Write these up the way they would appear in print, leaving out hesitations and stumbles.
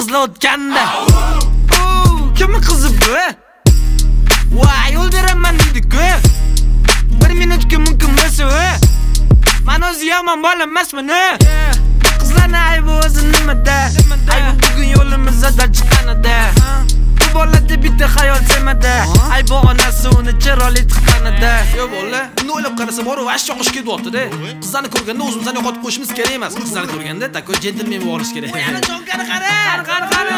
qizlar o'tganda. Kimni qizi bu? Voy, o'ldiraman dedi-ku. 1 minutga mumkin bo'lsa, men o'zi yomon bola emasman. Qizlarning aybi o'zi nimada? Aybi bugun yo'limizdan chiqqanida. Bu bolada bitta xayol semada. Aybi onasi uni chiroyli tiqqanida. Yo bola, buni o'ylab qarasa bor, vash choqish ketyapti-da. Qizlarni ko'rganda o'zimizni yo'qotib qo'yishimiz kerak emas. Qizlarni ko'rganda takoy jentelmen bo'lish kerak. Yana jonkani qara.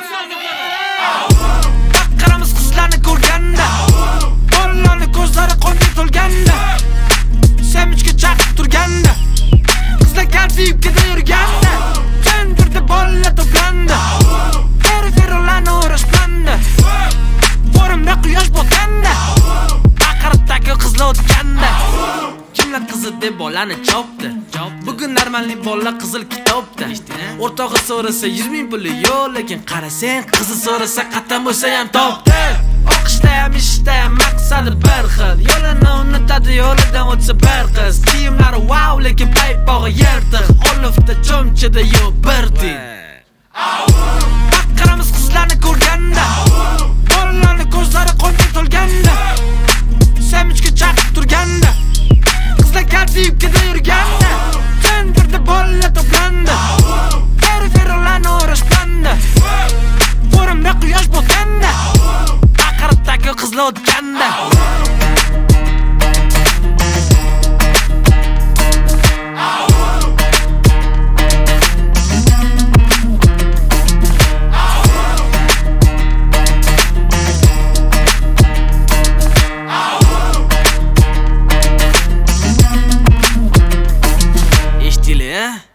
Qaramiz qizlarni ko'rganda. Bolalarning ko'zlari qonga to'lganda. Semichga chaqib turganda. Qizlar kaltiyib ketayotganda. Tendirda bolalar to'plandi. Ferferlarni o'rashganda. Forumda quyosh botganda. Baqiriqdagi qizlar o'tganda. Kimlar qizi deb bolani chopdi. Bugun normalniy bolalar qizil kitobda. O'rtog'i so'rasa 100 ming puli yo'q, lekin qarasang qizi so'rasa qattan bo'lsa ham topdi. O'qishda ham ishda ham maqsadi bir xil. Yo'lini unutadi, yo'lidan o'tsa bir qiz. Kiyimlari wow, lekin paypog'i yirtiq. Olifda cho'mchida yo'q bir tiy. Qaramiz qizlarni ko'rganda. Bolalarning ko'zlari qonga to'lganda. Semichga chaqib turganda. Qizlar kaltiyib ketayotganda. Tendirda bolalar to'plandi. Ferferlarni o'rashganda. Forumda quyosh botganda. Baqiriqdagi qizlar o'tganda. Eshitdinglar?